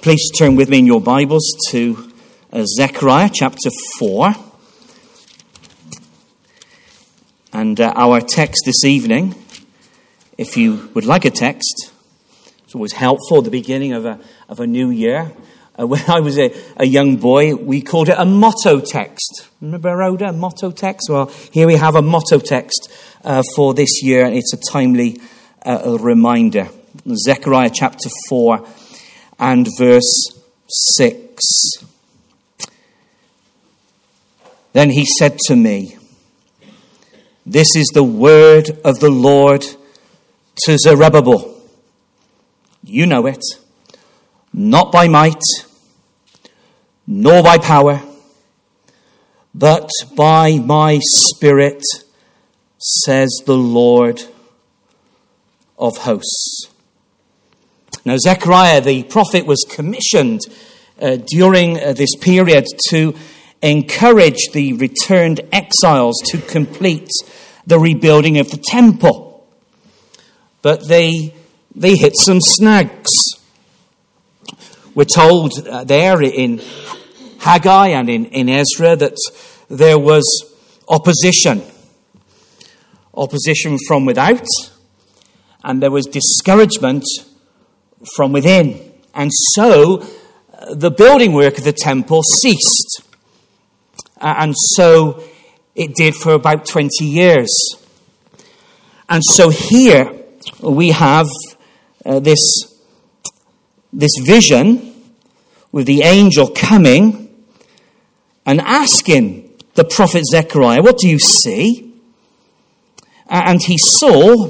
Please turn with me in your Bibles to Zechariah chapter 4. And our text this evening, if you would like a text, it's always helpful at the beginning of a new year. When I was a young boy, we called it a motto text. Remember, Rhoda, a motto text? Well, here we have a motto text for this year, and it's a timely reminder. Zechariah chapter 4 and verse 6. Then he said to me, "This is the word of the Lord to Zerubbabel. You know it, not by might, nor by power, but by my Spirit, says the Lord of hosts." Now, Zechariah, the prophet, was commissioned during this period to encourage the returned exiles to complete the rebuilding of the temple. But they hit some snags. We're told there in Haggai and in Ezra that there was opposition. Opposition from without, and there was discouragement from within. And so the building work of the temple ceased. And so it did for about 20 years. And so here we have this vision with the angel coming and asking the prophet Zechariah, "What do you see?" And he saw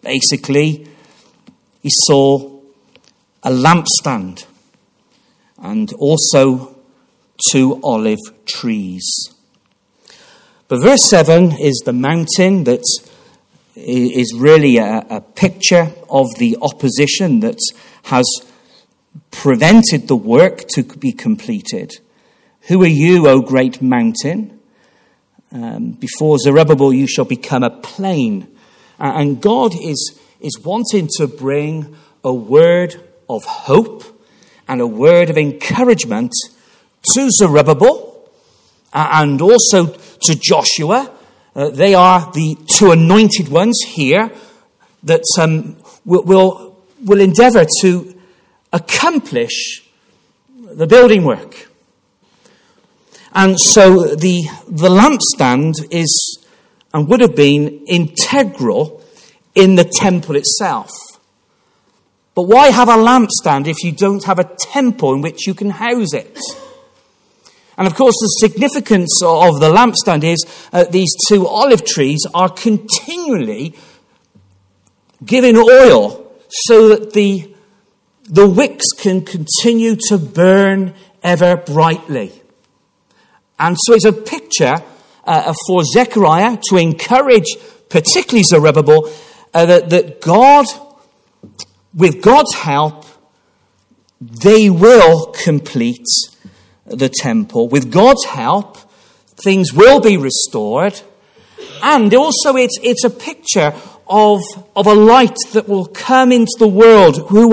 a lampstand and also 2 olive trees. But verse 7 is the mountain that is really a picture of the opposition that has prevented the work to be completed. "Who are you, O great mountain? Before Zerubbabel you shall become a plain." And God is wanting to bring a word of hope and a word of encouragement to Zerubbabel and also to Joshua. They are the 2 anointed ones here that will endeavour to accomplish the building work. And so the lampstand is and would have been integral in the temple itself. But why have a lampstand if you don't have a temple in which you can house it? And of course, the significance of the lampstand is these 2 olive trees are continually giving oil so that the wicks can continue to burn ever brightly. And so it's a picture for Zechariah to encourage, particularly Zerubbabel, that God, with God's help, they will complete the temple. With God's help, things will be restored. And also it's a picture of a light that will come into the world, that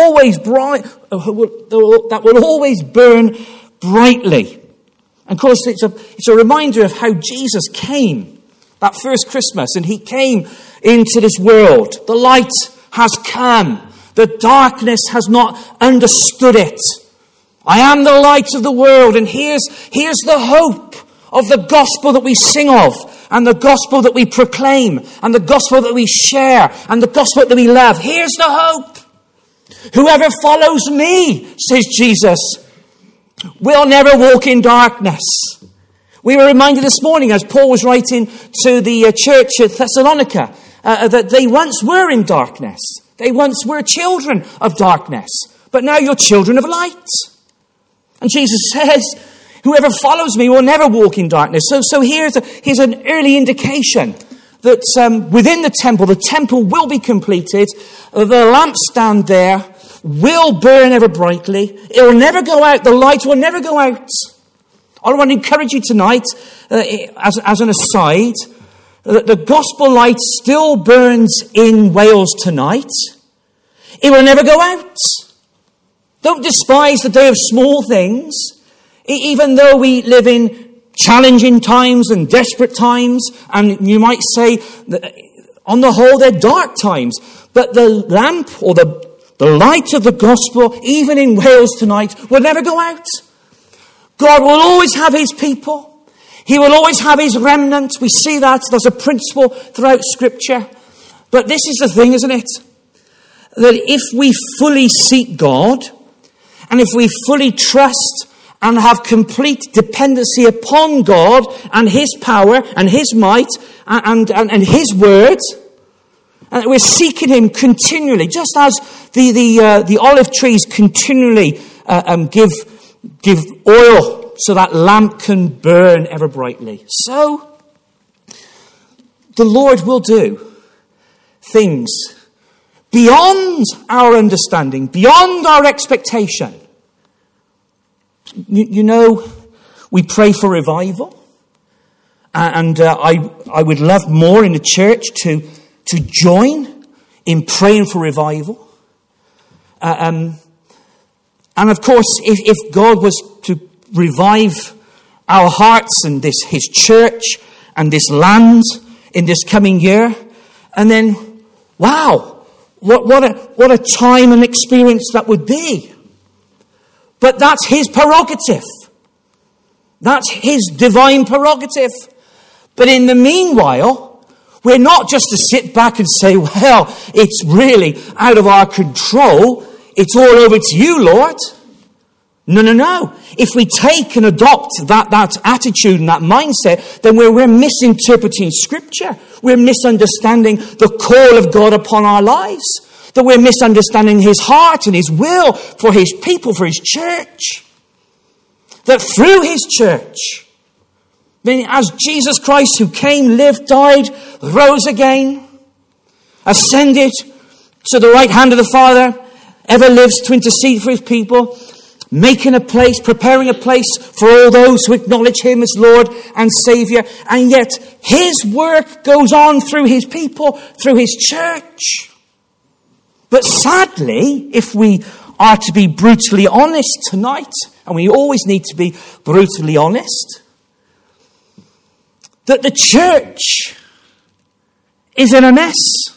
will always burn brightly. And of course, it's a reminder of how Jesus came that first Christmas, and he came into this world. The light has come. The darkness has not understood it. I am the light of the world, and here's the hope of the gospel that we sing of, and the gospel that we proclaim, and the gospel that we share, and the gospel that we love. Here's the hope. Whoever follows me, says Jesus, will never walk in darkness. We were reminded this morning, as Paul was writing to the church at Thessalonica, that they once were in darkness. They once were children of darkness, but now you're children of light. And Jesus says, whoever follows me will never walk in darkness. So here's an early indication that within the temple will be completed. The lampstand there will burn ever brightly. It will never go out. The light will never go out. I want to encourage you tonight, as an aside, that the gospel light still burns in Wales tonight. It will never go out. Don't despise the day of small things, even though we live in challenging times and desperate times, and you might say that on the whole they're dark times. But the lamp or the light of the gospel, even in Wales tonight, will never go out. God will always have his people. He will always have his remnant. We see that. There's a principle throughout Scripture. But this is the thing, isn't it? That if we fully seek God, and if we fully trust and have complete dependency upon God and his power and his might and his word, and we're seeking him continually, just as the olive trees continually give oil so that lamp can burn ever brightly. So the Lord will do things beyond our understanding, beyond our expectation. You know, we pray for revival, and I would love more in the church to join in praying for revival. And of course, if God was to revive our hearts and his church and this land in this coming year, and then, wow, what a time and experience that would be. But that's his prerogative. That's his divine prerogative. But in the meanwhile, we're not just to sit back and say, well, it's really out of our control. It's all over to you, Lord. No. If we take and adopt that attitude and that mindset, then we're misinterpreting Scripture. We're misunderstanding the call of God upon our lives. That we're misunderstanding his heart and his will for his people, for his church. That through his church, as Jesus Christ, who came, lived, died, rose again, ascended to the right hand of the Father, ever lives to intercede for his people, making a place, preparing a place for all those who acknowledge him as Lord and Saviour. And yet his work goes on through his people, through his church. But sadly, if we are to be brutally honest tonight, and we always need to be brutally honest, that the church is in a mess.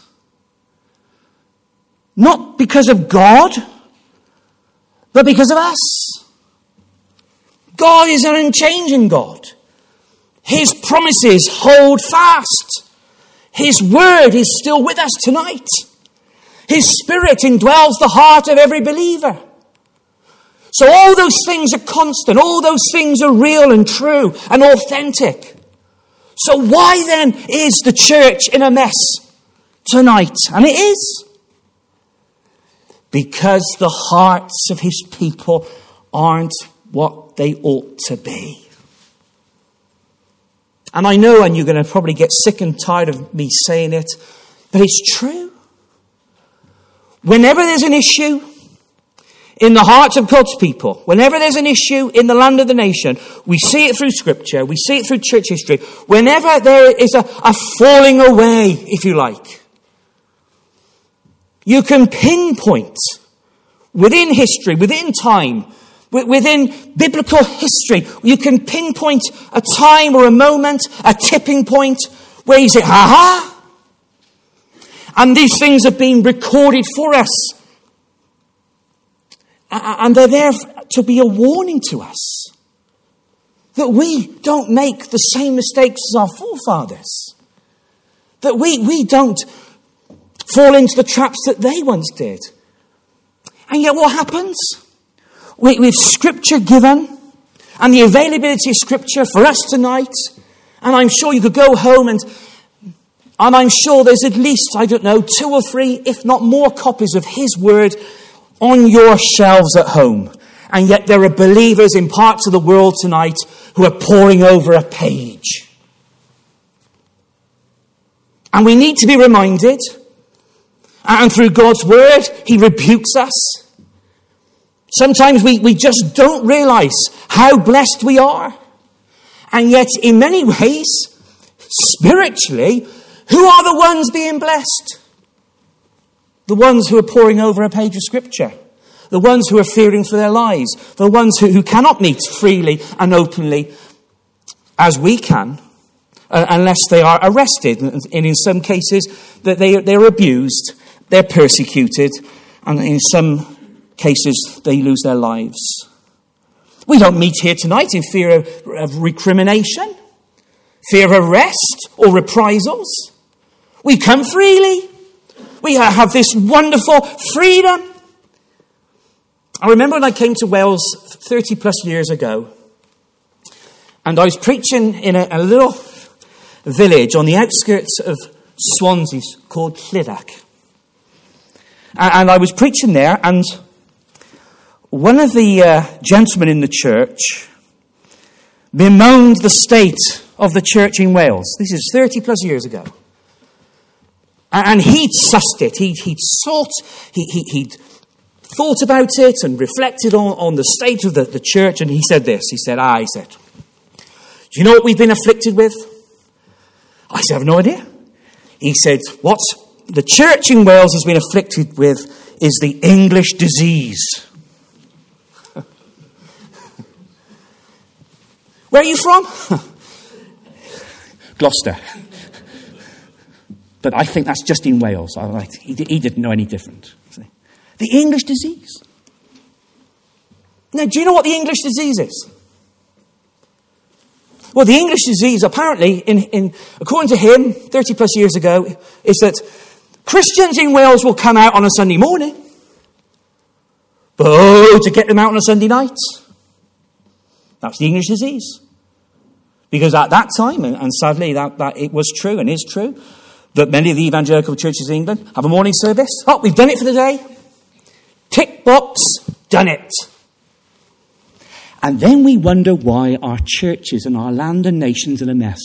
Not because of God, but because of us. God is an unchanging God. His promises hold fast. His word is still with us tonight. His Spirit indwells the heart of every believer. So all those things are constant. All those things are real and true and authentic. So why then is the church in a mess tonight? And it is. Because the hearts of his people aren't what they ought to be. And I know, and you're going to probably get sick and tired of me saying it, but it's true. Whenever there's an issue in the hearts of God's people, whenever there's an issue in the land of the nation, we see it through Scripture, we see it through church history, whenever there is a falling away, if you like, you can pinpoint within history, within time, within biblical history, you can pinpoint a time or a moment, a tipping point, where you say, aha! And these things have been recorded for us. And they're there to be a warning to us. That we don't make the same mistakes as our forefathers. That we don't fall into the traps that they once did. And yet what happens? With Scripture given, and the availability of Scripture for us tonight, and I'm sure you could go home and I'm sure there's at least, 2 or 3, if not more copies of his word on your shelves at home. And yet there are believers in parts of the world tonight who are poring over a page. And we need to be reminded, and through God's word, he rebukes us. Sometimes we just don't realize how blessed we are. And yet, in many ways, spiritually, who are the ones being blessed? The ones who are poring over a page of Scripture. the ones who are fearing for their lives, the ones who cannot meet freely and openly as we can, unless they are arrested. And in some cases, that they're abused, they're persecuted, and in some cases, they lose their lives. We don't meet here tonight in fear of recrimination, fear of arrest or reprisals. We come freely. We have this wonderful freedom. I remember when I came to Wales 30 plus years ago, and I was preaching in a little village on the outskirts of Swansea called Llydac. And I was preaching there, and one of the gentlemen in the church bemoaned the state of the church in Wales. This is 30 plus years ago. And he'd sussed it. He'd thought about it and reflected on the state of the church. And he said this. He said, do you know what we've been afflicted with? I said, I have no idea. He said, what the church in Wales has been afflicted with is the English disease. Where are you from? Gloucester. But I think that's just in Wales. He didn't know any different. The English disease. Now, do you know what the English disease is? Well, the English disease, apparently, according to him, 30 plus years ago, is that Christians in Wales will come out on a Sunday morning, but to get them out on a Sunday night. That's the English disease. Because at that time, and sadly that it was true and is true, that many of the evangelical churches in England have a morning service. Oh, we've done it for the day. Tick box, done it. And then we wonder why our churches and our land and nations are in a mess.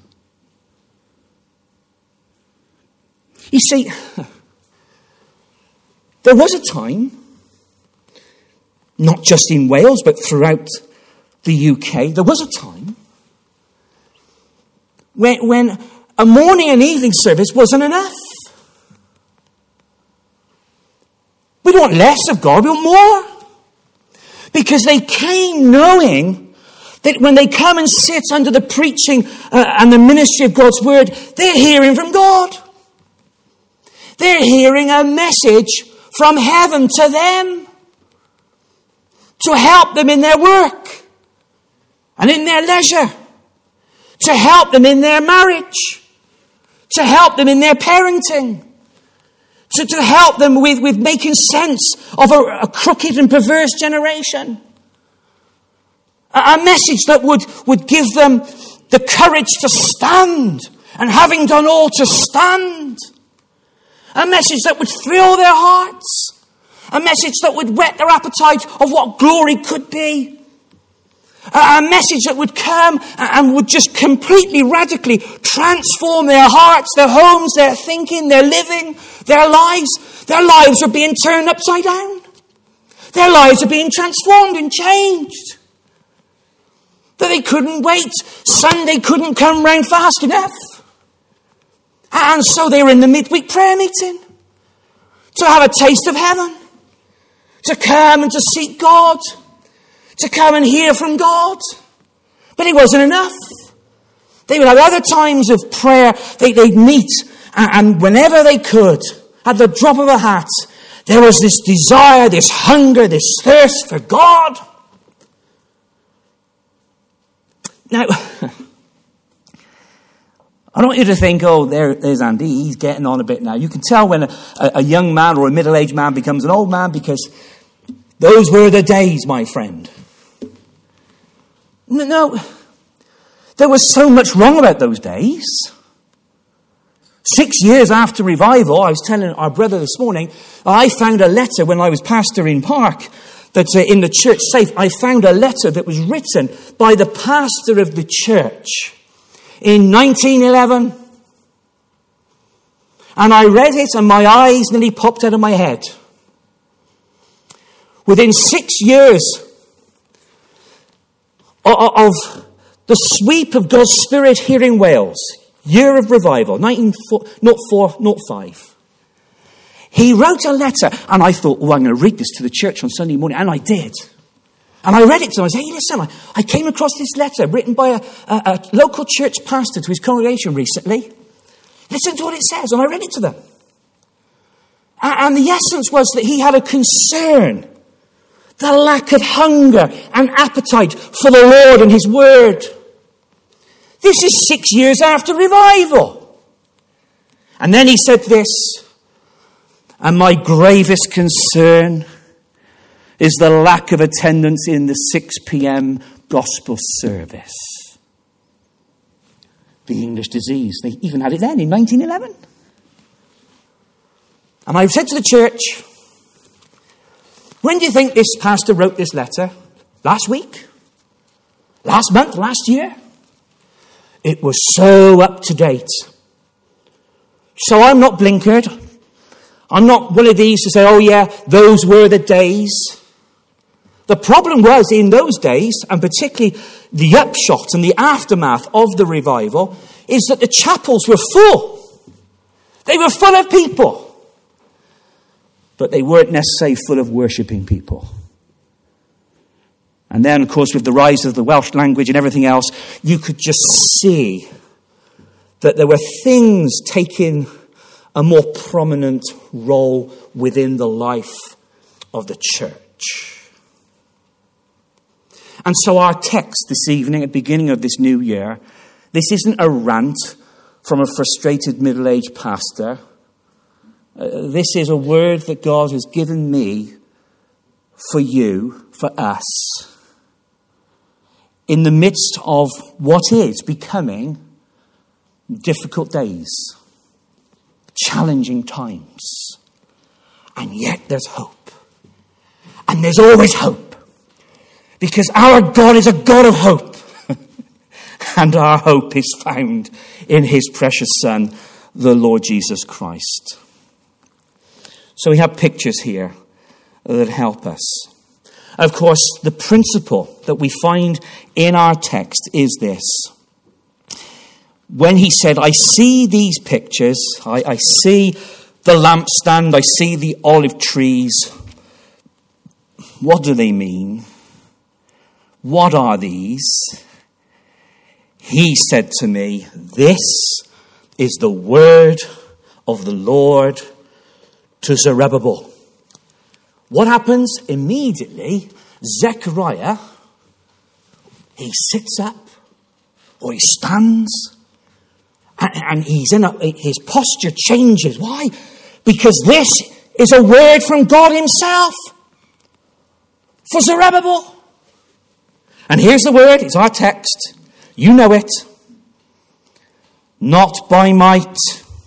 You see, there was a time, not just in Wales, but throughout the UK, there was a time when a morning and evening service wasn't enough. We don't want less of God, we want more. Because they came knowing that when they come and sit under the preaching and the ministry of God's word, they're hearing from God. They're hearing a message from heaven to them to help them in their work and in their leisure, to help them in their marriage, to help them in their parenting, to help them with making sense of a crooked and perverse generation. A message that would give them the courage to stand, and having done all, to stand. A message that would thrill their hearts. A message that would whet their appetite of what glory could be. A message that would come and would just completely, radically transform their hearts, their homes, their thinking, their living, their lives. Their lives are being turned upside down. Their lives are being transformed and changed. That they couldn't wait. Sunday couldn't come round fast enough. And so they were in the midweek prayer meeting to have a taste of heaven, to come and to seek God, to come and hear from God. But it wasn't enough. They would have other times of prayer. They'd meet, and whenever they could, at the drop of a hat, there was this desire, this hunger, this thirst for God. Now, I don't want you to think, there's Andy, he's getting on a bit now. You can tell when a young man or a middle-aged man becomes an old man, because those were the days, my friend. No, there was so much wrong about those days. 6 years after revival, I was telling our brother this morning, I found a letter when I was pastor in Park, that in the church safe, I found a letter that was written by the pastor of the church in 1911. And I read it and my eyes nearly popped out of my head. Within 6 years of the sweep of God's Spirit here in Wales, year of revival, 1904-05, He wrote a letter, and I thought, I'm going to read this to the church on Sunday morning, and I did. And I read it to them. I said, hey, listen, I came across this letter written by a local church pastor to his congregation recently. Listen to what it says, and I read it to them. And the essence was that he had a concern, the lack of hunger and appetite for the Lord and his word. This is 6 years after revival. And then he said this, and my gravest concern is the lack of attendance in the 6 p.m. gospel service. The English disease. They even had it then in 1911. And I said to the church, when do you think this pastor wrote this letter? Last week? Last month? Last year? It was so up to date. So I'm not blinkered. I'm not one of these to say, oh yeah, those were the days. The problem was in those days, and particularly the upshot and the aftermath of the revival, is that the chapels were full. They were full of people. But they weren't necessarily full of worshipping people. And then, of course, with the rise of the Welsh language and everything else, you could just see that there were things taking a more prominent role within the life of the church. And so our text this evening, at the beginning of this new year, this isn't a rant from a frustrated middle-aged pastor. This is a word that God has given me for you, for us, in the midst of what is becoming difficult days, challenging times. And yet there's hope. And there's always hope. Because our God is a God of hope. And our hope is found in his precious Son, the Lord Jesus Christ. So we have pictures here that help us. Of course, the principle that we find in our text is this. When he said, I see these pictures, I see the lampstand, I see the olive trees. What do they mean? What are these? He said to me, this is the word of the Lord to Zerubbabel. What happens immediately? Zechariah, he sits up, or he stands, and his posture changes. Why? Because this is a word from God himself for Zerubbabel. And here's the word, it's our text. You know it. Not by might,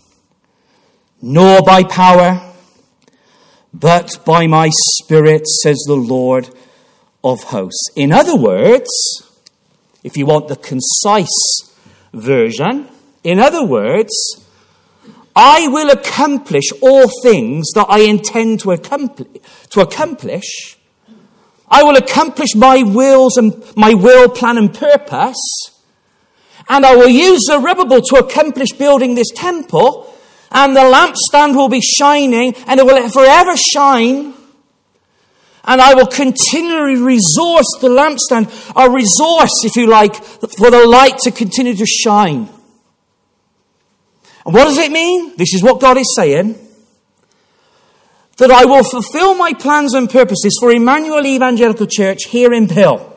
nor by power, but by my Spirit, says the Lord of hosts. In other words, if you want the concise version, in other words, I will accomplish all things that I intend to accomplish. I will accomplish my will, plan and purpose. And I will use Zerubbabel to accomplish building this temple. And the lampstand will be shining, and it will forever shine. And I will continually resource the lampstand, a resource, if you like, for the light to continue to shine. And what does it mean? This is what God is saying. That I will fulfill my plans and purposes for Emmanuel Evangelical Church here in Pill.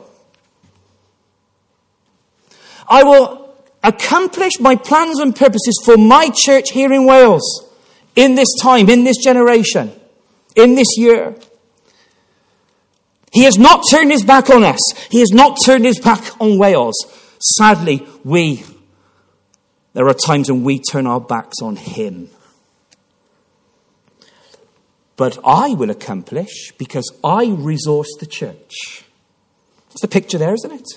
I will accomplish my plans and purposes for my church here in Wales, in this time, in this generation, in this year. He has not turned his back on us. He has not turned his back on Wales. Sadly, there are times when we turn our backs on him. But I will accomplish because I resource the church. It's the picture there, isn't it?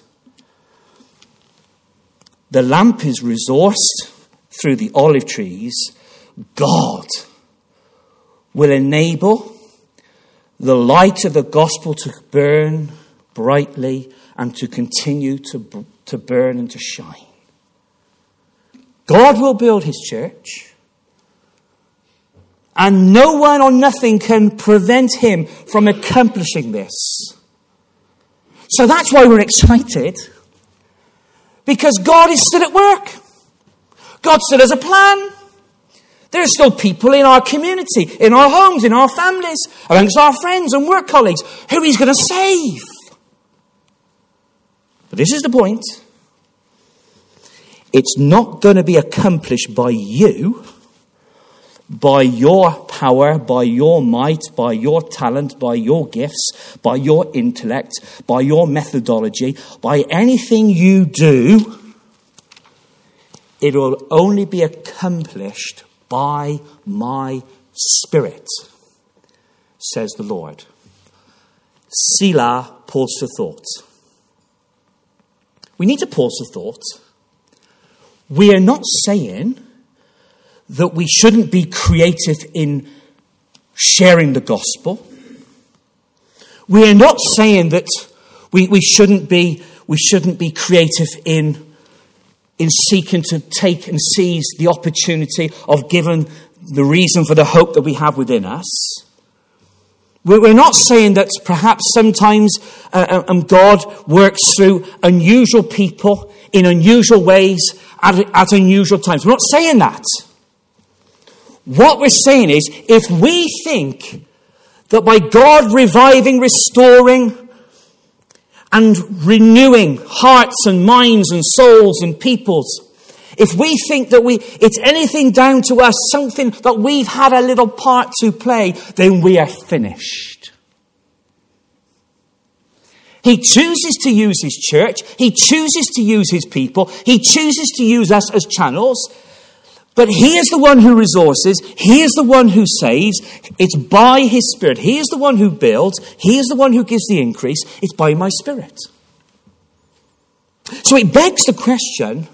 The lamp is resourced through the olive trees. God will enable the light of the gospel to burn brightly and to continue to burn and to shine. God will build his church. And no one or nothing can prevent him from accomplishing this. So that's why we're excited. Because God is still at work. God still has a plan. There are still people in our community, in our homes, in our families, amongst our friends and work colleagues, who he's going to save. But this is the point. It's not going to be accomplished by you, by your power, by your might, by your talent, by your gifts, by your intellect, by your methodology, by anything you do. It will only be accomplished by my Spirit, says the Lord. Selah, pause for thought. We need to pause for thought. We are not saying that we shouldn't be creative in sharing the gospel. We are not saying that we shouldn't be creative in seeking to take and seize the opportunity of giving the reason for the hope that we have within us. We're not saying that perhaps sometimes God works through unusual people in unusual ways at unusual times. We're not saying that. What we're saying is, if we think that by God reviving, restoring, and renewing hearts and minds and souls and peoples, if we think that it's anything down to us, something that we've had a little part to play, then we are finished. He chooses to use his church. He chooses to use his people. He chooses to use us as channels. But he is the one who resources. He is the one who saves. It's by his Spirit. He is the one who builds. He is the one who gives the increase. It's by my Spirit. So it begs the question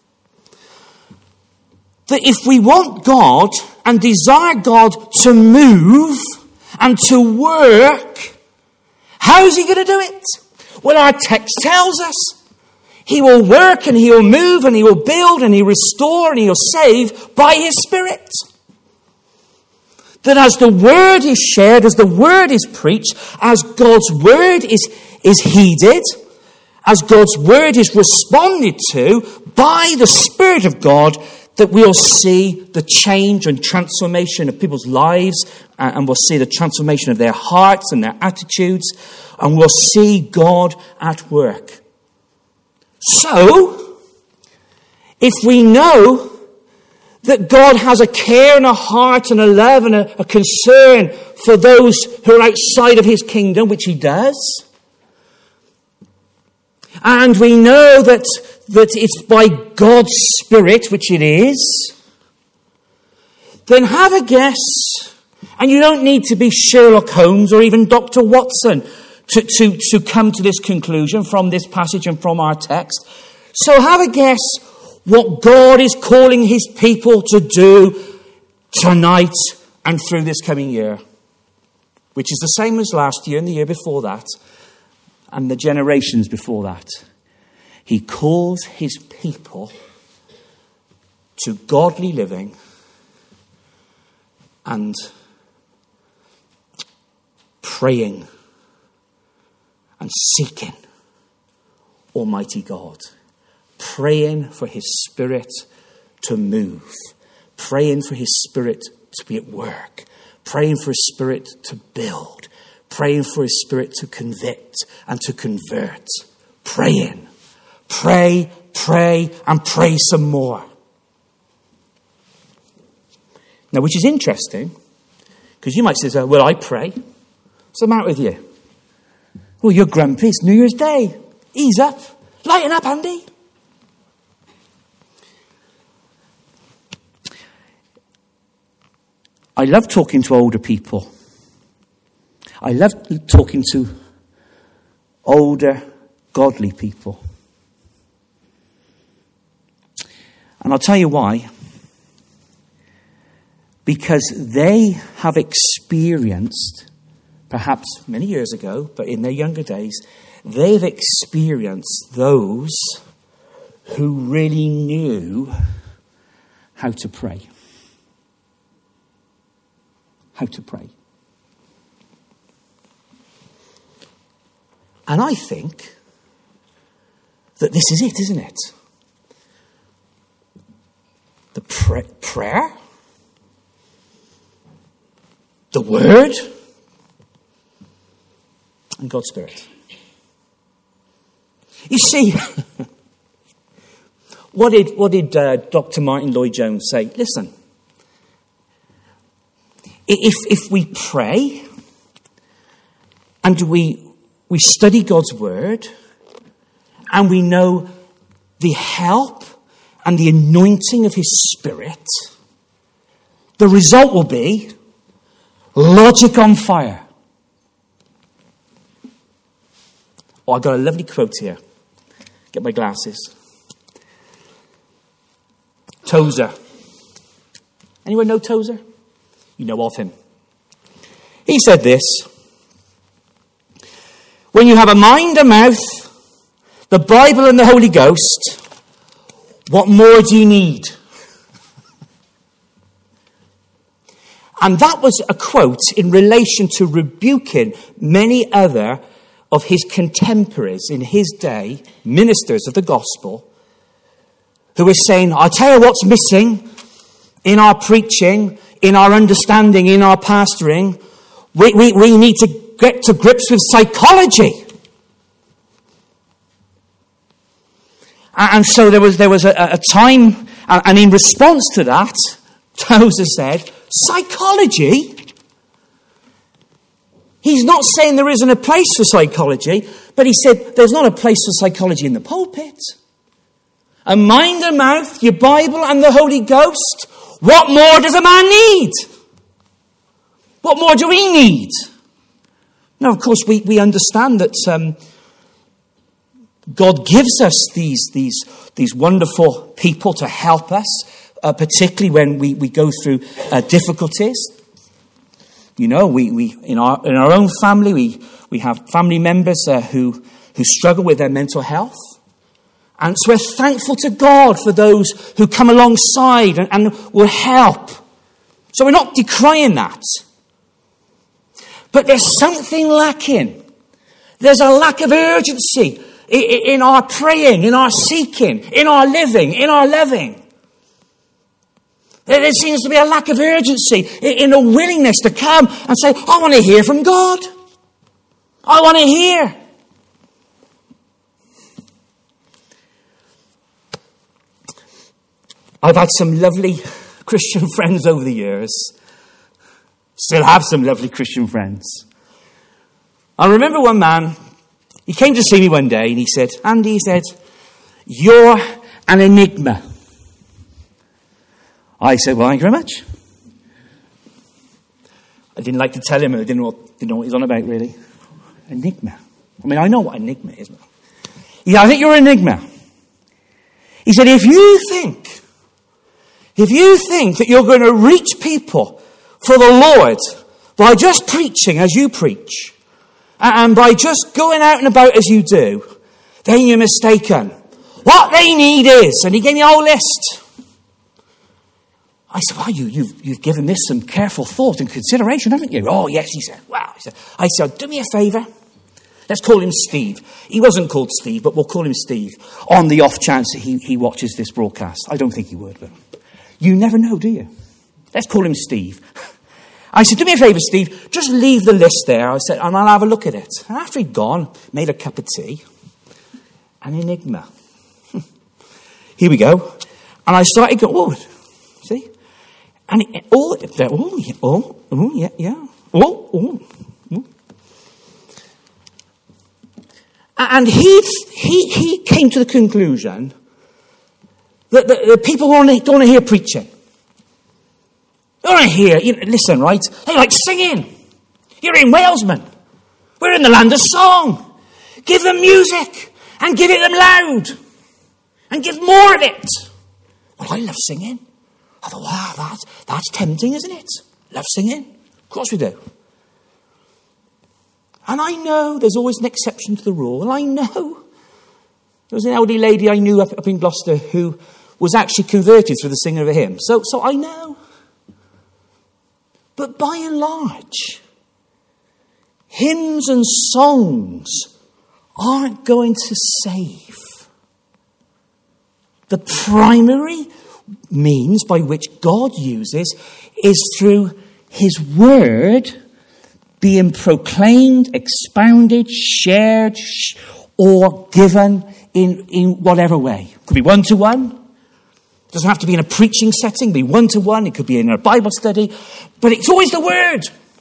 that if we want God and desire God to move and to work, how is he going to do it? Well, our text tells us he will work and he will move and he will build and he will restore and he will save by his Spirit. That as the word is shared, as the word is preached, as God's word is heeded, as God's word is responded to by the Spirit of God, that we'll see the change and transformation of people's lives, and we'll see the transformation of their hearts and their attitudes, and we'll see God at work. So, if we know that God has a care and a heart and a love and a concern for those who are outside of his kingdom, which he does, and we know that it's by God's Spirit, which it is, then have a guess. And you don't need to be Sherlock Holmes or even Dr. Watson to come to this conclusion from this passage and from our text. So have a guess what God is calling his people to do tonight and through this coming year, which is the same as last year and the year before that and the generations before that. He calls his people to godly living and praying and seeking Almighty God. Praying for his Spirit to move. Praying for his Spirit to be at work. Praying for his Spirit to build. Praying for his Spirit to convict and to convert. Praying. Pray, pray, and pray some more. Now, which is interesting, because you might say, well, I pray. What's the matter with you? Well, you're grumpy. It's New Year's Day. Ease up. Lighten up, Andy. I love talking to older people. I love talking to older, godly people. And I'll tell you why. Because they have experienced, perhaps many years ago, but in their younger days, they've experienced those who really knew how to pray. how to pray. And I think that this is it, isn't it? The prayer, the Word, and God's Spirit. You see, what did Dr. Martin Lloyd-Jones say? Listen, if we pray and we study God's Word and we know the help and the anointing of His Spirit, the result will be logic on fire. Oh, I got a lovely quote here. Get my glasses. Tozer. Anyone know Tozer? You know of him. He said this: when you have a mind, a mouth, the Bible and the Holy Ghost, what more do you need? And that was a quote in relation to rebuking many other of his contemporaries in his day, ministers of the gospel, who were saying, I'll tell you what's missing in our preaching, in our understanding, in our pastoring. We need to get to grips with psychology. And so there was a time, and in response to that, Tozer said, psychology? He's not saying there isn't a place for psychology, but he said there's not a place for psychology in the pulpit. A mind, a mouth, your Bible and the Holy Ghost. What more does a man need? What more do we need? Now, of course, we understand that God gives us these wonderful people to help us, particularly when we go through difficulties. You know, we in our own family, we have family members who struggle with their mental health. And so we're thankful to God for those who come alongside and will help. So we're not decrying that. But there's something lacking. There's a lack of urgency in our praying, in our seeking, in our living, in our loving. There seems to be a lack of urgency in a willingness to come and say, I want to hear from God. I want to hear. I've had some lovely Christian friends over the years. Still have some lovely Christian friends. I remember one man, he came to see me one day and he said, Andy, he said, you're an enigma. I said, well, thank you very much. I didn't like to tell him, I didn't know what he's on about, really. Enigma. I mean, I know what enigma is. He said, I think you're an enigma. He said, if you think that you're going to reach people for the Lord by just preaching as you preach, and by just going out and about as you do, then you're mistaken. What they need is, and he gave me a whole list. I said, well, you've given this some careful thought and consideration, haven't you? Oh, yes, he said. Wow. I said, do me a favour. Let's call him Steve. He wasn't called Steve, but we'll call him Steve on the off chance that he watches this broadcast. I don't think he would, but you never know, do you? Let's call him Steve. I said, do me a favour, Steve. Just leave the list there. I said, and I'll have a look at it. And after he'd gone, made a cup of tea. An enigma. Here we go. And I started going, oh, see? And yeah. And he came to the conclusion that the people don't want to hear preaching. They don't want to hear. Listen, right? They like singing. You're in Walesman. We're in the land of song. Give them music and give it them loud and give more of it. Well, I love singing. I thought, wow, that's tempting, isn't it? Love singing. Of course we do. And I know there's always an exception to the rule. And I know there was an elderly lady I knew up in Gloucester who was actually converted through the singing of a hymn. So I know. But by and large, hymns and songs aren't going to save. The primary means by which God uses is through his word being proclaimed, expounded, shared, or given in whatever way. It could be one-to-one. It doesn't have to be in a preaching setting. It could be one-to-one. It could be in a Bible study. But it's always the word.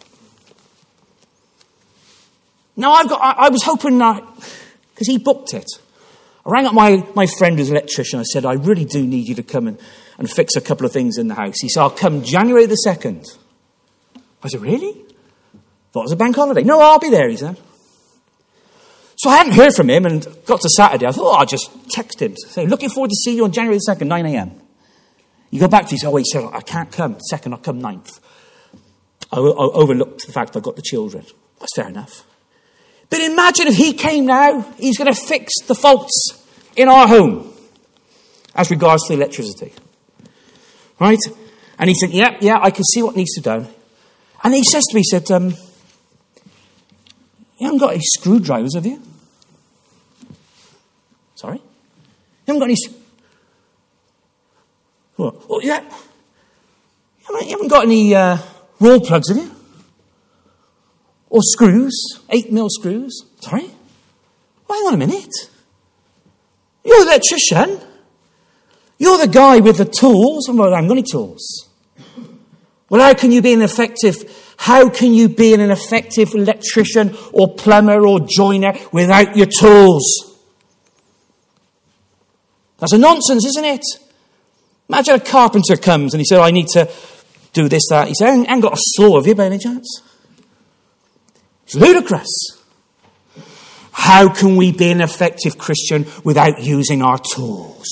Now, I was hoping that, because he booked it. I rang up my friend who's an electrician. I said, I really do need you to come and fix a couple of things in the house. He said, I'll come January the 2nd. I said, really? Thought it was a bank holiday. No, I'll be there, he said. So I hadn't heard from him and got to Saturday. I thought, I'll just text him. Say, looking forward to seeing you on January the 2nd, 9 a.m. You go back to him, he said, I can't come 2nd, I'll come 9th. I overlooked the fact I got the children. That's fair enough. But imagine if he came now, he's going to fix the faults in our home as regards to electricity. Right? And he said, yeah, I can see what needs to be done. And he says to me, he said, you haven't got any screwdrivers, have you? Sorry? You haven't got any... Oh, yeah. You haven't got any roll plugs, have you? Or screws? 8mm screws? Sorry? Well, hang on a minute. You're the electrician. You're the guy with the tools. Well, I haven't got any tools. Well, how can you be an effective electrician or plumber or joiner without your tools? That's a nonsense, isn't it? Imagine a carpenter comes and he said, I need to do this, that. He said, I haven't got a saw, have you, by any chance? It's ludicrous. How can we be an effective Christian without using our tools?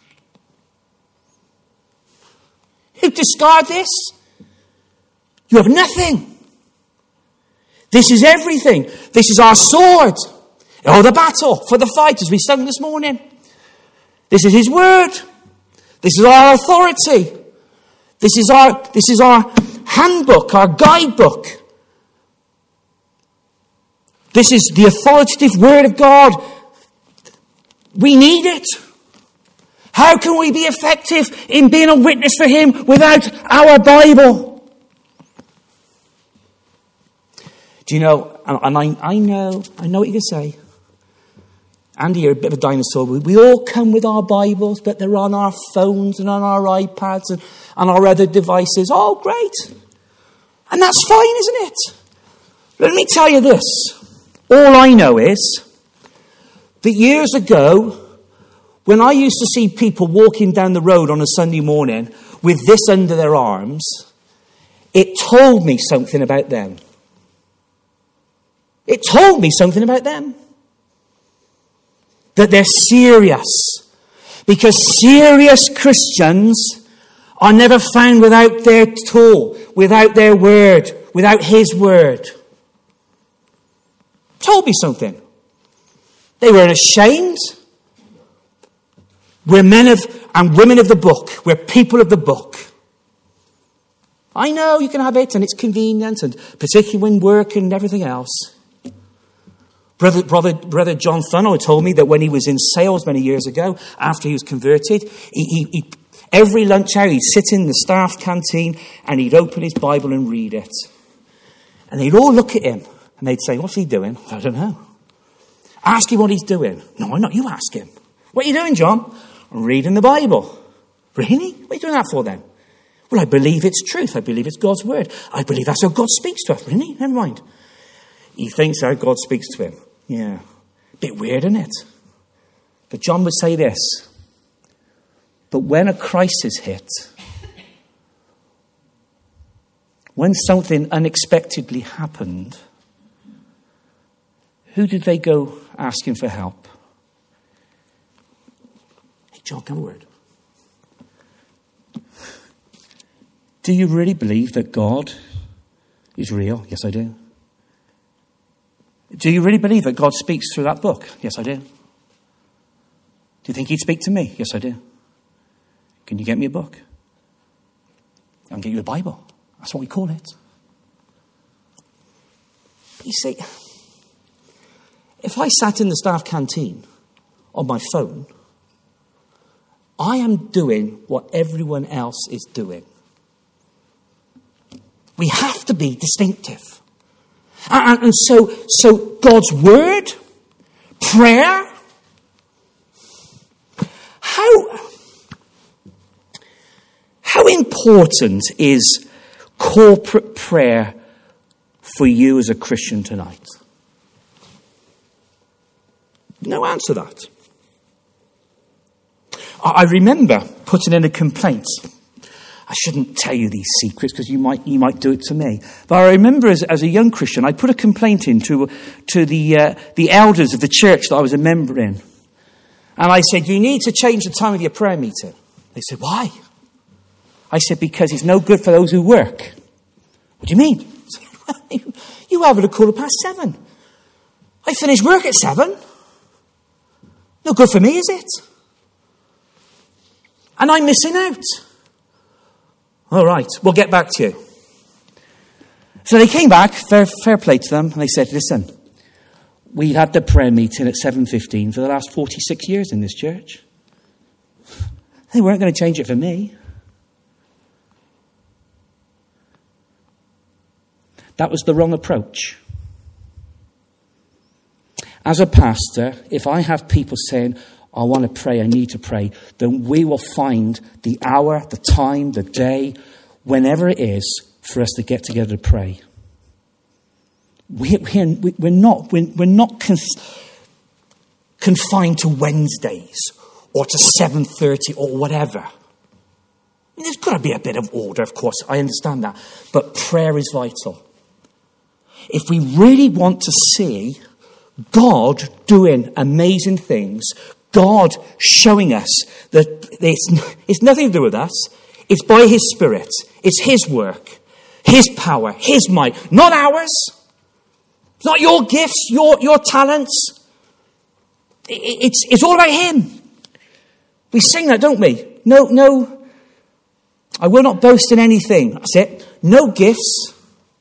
You discard this? You have nothing. This is everything. This is our sword. Oh, the battle for the fight, as we sung this morning. This is his word. This is our authority. This is our handbook, our guidebook. This is the authoritative word of God. We need it. How can we be effective in being a witness for him without our Bible? Do you know, and I know what you can say. Andy, you're a bit of a dinosaur. We all come with our Bibles, but they're on our phones and on our iPads and on our other devices. Oh, great. And that's fine, isn't it? Let me tell you this. All I know is that years ago, when I used to see people walking down the road on a Sunday morning with this under their arms, it told me something about them. It told me something about them. That they're serious. Because serious Christians are never found without their tool, without their word, without his word. Told me something. They weren't ashamed. We're men and women of the book. We're people of the book. I know you can have it and it's convenient, and particularly when work and everything else. Brother John Funnell told me that when he was in sales many years ago, after he was converted, he every lunch hour he'd sit in the staff canteen and he'd open his Bible and read it. And they'd all look at him and they'd say, what's he doing? I don't know. Ask him what he's doing. No, not you ask him. What are you doing, John? I'm reading the Bible. Really? What are you doing that for then? Well, I believe it's truth. I believe it's God's word. I believe that's how God speaks to us. Really? Never mind. He thinks how God speaks to him. Yeah. Bit weird, isn't it? But John would say this. But when a crisis hit, when something unexpectedly happened, who did they go asking for help? Hey, John, come a word. Do you really believe that God is real? Yes, I do. Do you really believe that God speaks through that book? Yes, I do. Do you think he'd speak to me? Yes, I do. Can you get me a book? I'll get you a Bible. That's what we call it. You see, if I sat in the staff canteen on my phone, I am doing what everyone else is doing. We have to be distinctive. And so God's word, prayer, how important is corporate prayer for you as a Christian tonight? No answer to that. I remember putting in a complaint. I shouldn't tell you these secrets because you might do it to me. But I remember as a young Christian, I put a complaint in to the elders of the church that I was a member in. And I said, you need to change the time of your prayer meeting. They said, why? I said, because it's no good for those who work. What do you mean? I said, you have it at 7:15. I finish work at 7. No good for me, is it? And I'm missing out. All right, we'll get back to you. So they came back, fair play to them, and they said, listen, we've had the prayer meeting at 7:15 for the last 46 years in this church. They weren't going to change it for me. That was the wrong approach. As a pastor, if I have people saying, I want to pray, I need to pray, then we will find the hour, the time, the day, whenever it is, for us to get together to pray. We're not confined to Wednesdays or to 7:30 or whatever. I mean, there's got to be a bit of order, of course, I understand that. But prayer is vital. If we really want to see God doing amazing things, God showing us that it's nothing to do with us. It's by his Spirit. It's his work, his power, his might, not ours. Not your gifts, your talents. It's all about him. We sing that, don't we? No. I will not boast in anything. That's it. No gifts.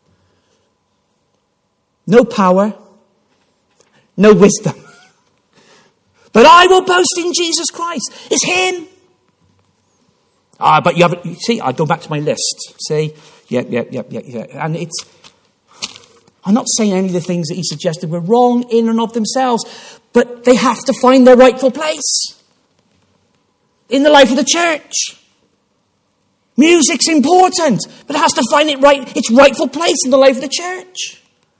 No power. No wisdom. But I will boast in Jesus Christ. It's him. But you haven't, see, I go back to my list. See? Yeah. And I'm not saying any of the things that he suggested were wrong in and of themselves, but they have to find their rightful place in the life of the church. Music's important, but it has to find its rightful place in the life of the church.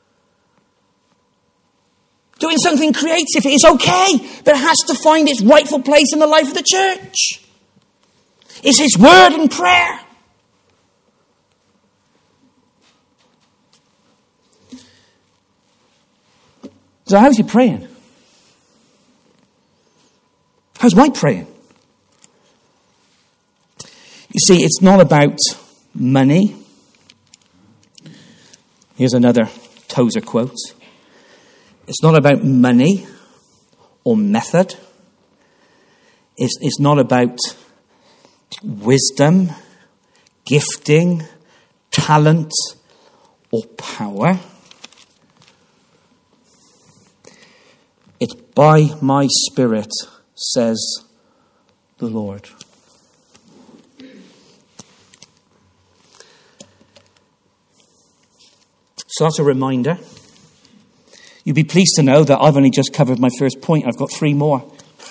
Doing something creative is okay, but it has to find its rightful place in the life of the church. It's his word and prayer. So how's he praying? How's my praying? You see, it's not about money. Here's another Tozer quote. It's not about money or method. It's not about wisdom, gifting, talent, or power. It's by my Spirit, says the Lord. So that's a reminder. You'll be pleased to know that I've only just covered my first point. I've got 3 more.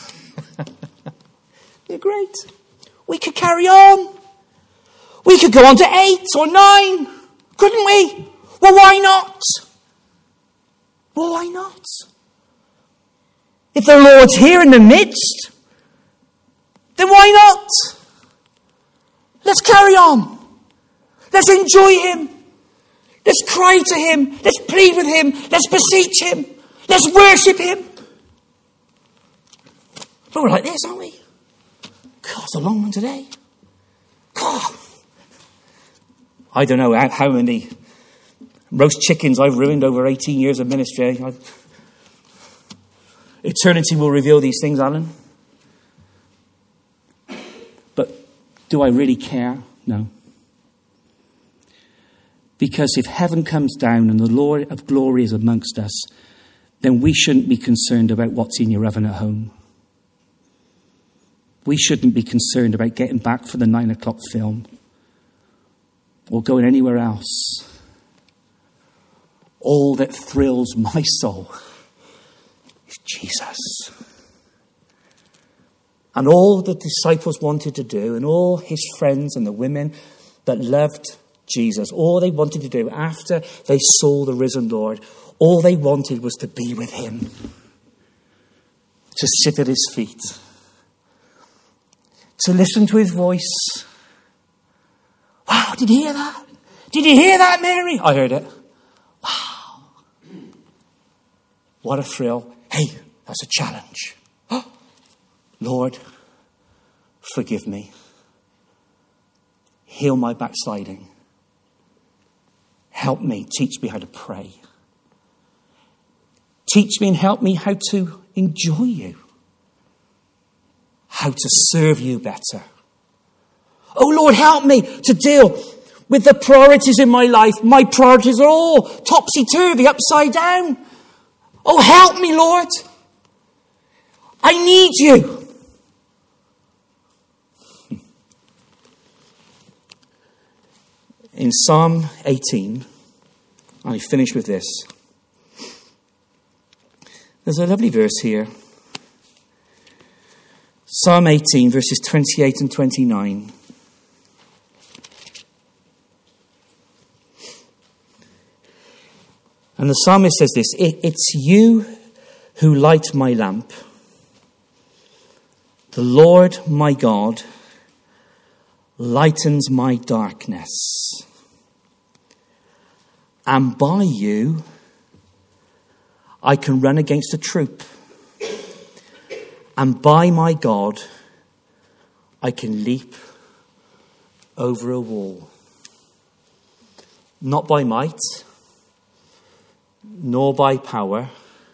They're great. We could carry on. We could go on to 8 or 9. Couldn't we? Well, why not? Well, why not? If the Lord's here in the midst, then why not? Let's carry on. Let's enjoy him. Let's cry to him. Let's plead with him. Let's beseech him. Let's worship him. But we're like this, aren't we? God, it's a long one today. God. I don't know how many roast chickens I've ruined over 18 years of ministry. Eternity will reveal these things, Alan. But do I really care? No. Because if heaven comes down and the Lord of glory is amongst us, then we shouldn't be concerned about what's in your oven at home. We shouldn't be concerned about getting back for the 9 o'clock film or going anywhere else. All that thrills my soul is Jesus. And all the disciples wanted to do, and all his friends and the women that loved Jesus, all they wanted to do after they saw the risen Lord, all they wanted was to be with him, to sit at his feet, to listen to his voice. Wow, did you hear that? Did you hear that, Mary? I heard it. Wow. What a thrill. Hey, that's a challenge. Lord, forgive me. Heal my backsliding. Help me. Teach me how to pray. Teach me and help me how to enjoy you. How to serve you better. Oh Lord, help me to deal with the priorities in my life. My priorities are all topsy-turvy, upside down. Oh, help me, Lord. I need you. In Psalm 18, I finish with this. There's a lovely verse here. Psalm 18, verses 28 and 29. And the psalmist says this: It's you who light my lamp. The Lord my God lightens my darkness. And by you, I can run against a troop. And by my God, I can leap over a wall. Not by might, nor by power,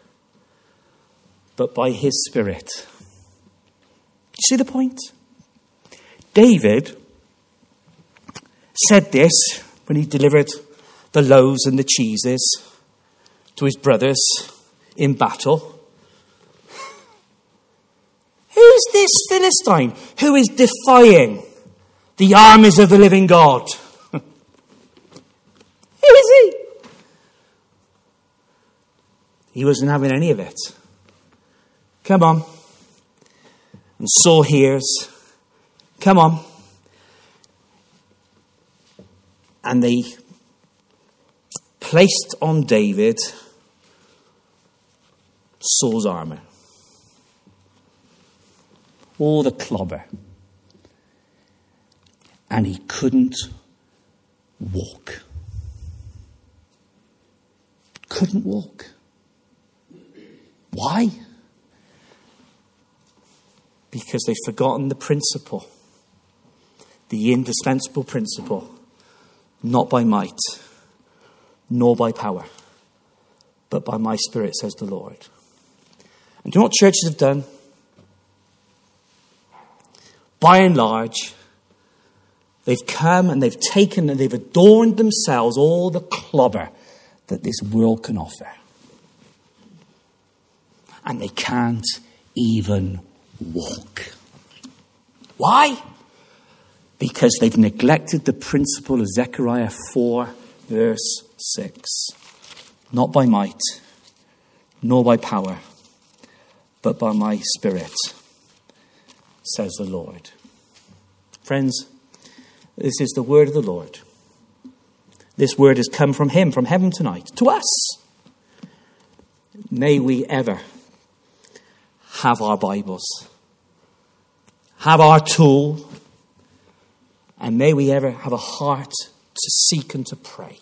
but by his Spirit. You see the point? David said this when he delivered the loaves and the cheeses to his brothers in battle. Who's this Philistine who is defying the armies of the living God? Who is he? He wasn't having any of it. Come on. And Saul hears. Come on. And they placed on David Saul's armour. All the clobber. And he couldn't walk. Couldn't walk. Why? Because they've forgotten the principle. The indispensable principle. Not by might, nor by power, but by my Spirit, says the Lord. And do you know what churches have done? By and large, they've come and they've taken and they've adorned themselves all the clobber that this world can offer. And they can't even walk. Why? Because they've neglected the principle of Zechariah 4, verse 6. Not by might, nor by power, but by my Spirit, says the Lord. Friends, this is the word of the Lord. This word has come from him, from heaven tonight, to us. May we ever have our Bibles, have our tool, and may we ever have a heart to seek and to pray.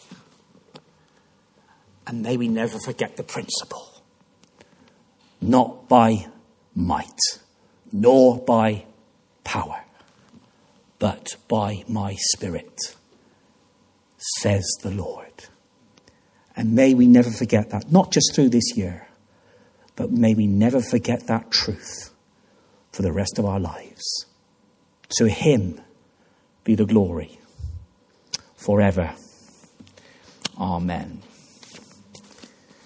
And may we never forget the principle. Not by might, nor by power, but by my Spirit, says the Lord. And may we never forget that, not just through this year, but may we never forget that truth for the rest of our lives. To him be the glory forever Amen.